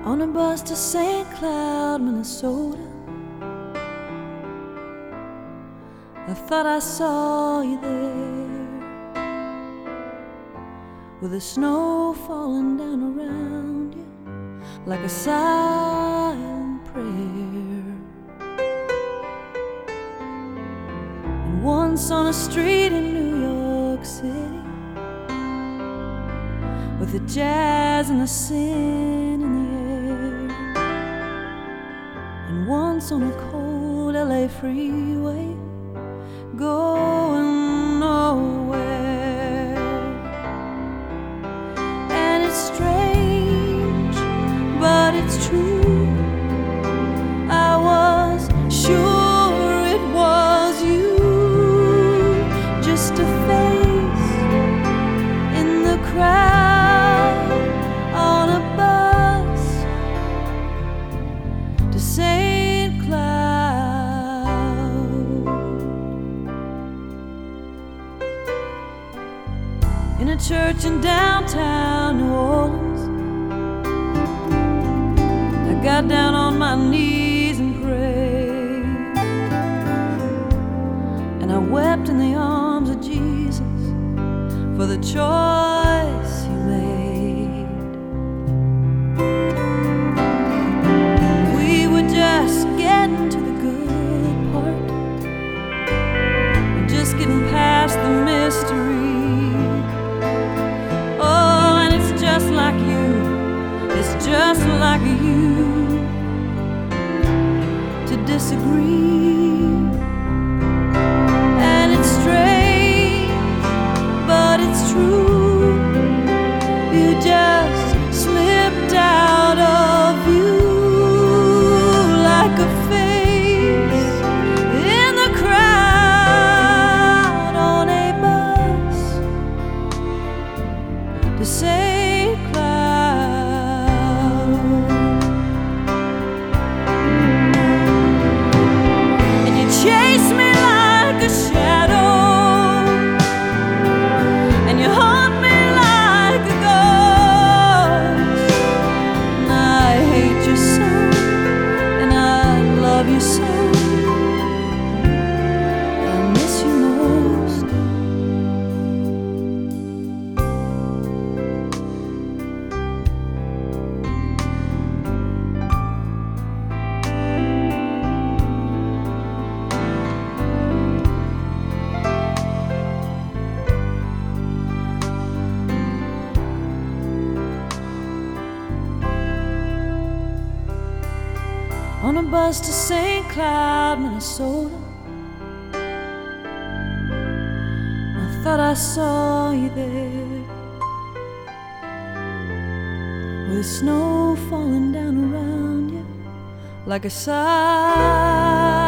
on a bus to St. Cloud, Minnesota. I thought I saw you there, with the snow falling down around you like a silent prayer. And once on a street in New York City, with the jazz and the sin in the air. And once on a cold LA freeway, going nowhere. And it's strange, but it's true, I was sure it was you, just a face in the crowd on a bus to St. Cloud. In a church in downtown New Orleans, I got down on my knees and prayed, and I wept in the arms of Jesus for the choice He made. We were just getting to the good part, and just getting past the mystery. Oh, and it's just like you, it's just like you to disagree. And it's strange, but it's true, you just slipped out of view like a face in the crowd on a bus to St. Cloud. And you chased me like a shadow, and you haunt me like a ghost. And I hate you so, and I love you so, I miss you most. On a bus to St. Cloud, Minnesota, I thought I saw you there, with the snow falling down around you like a sigh.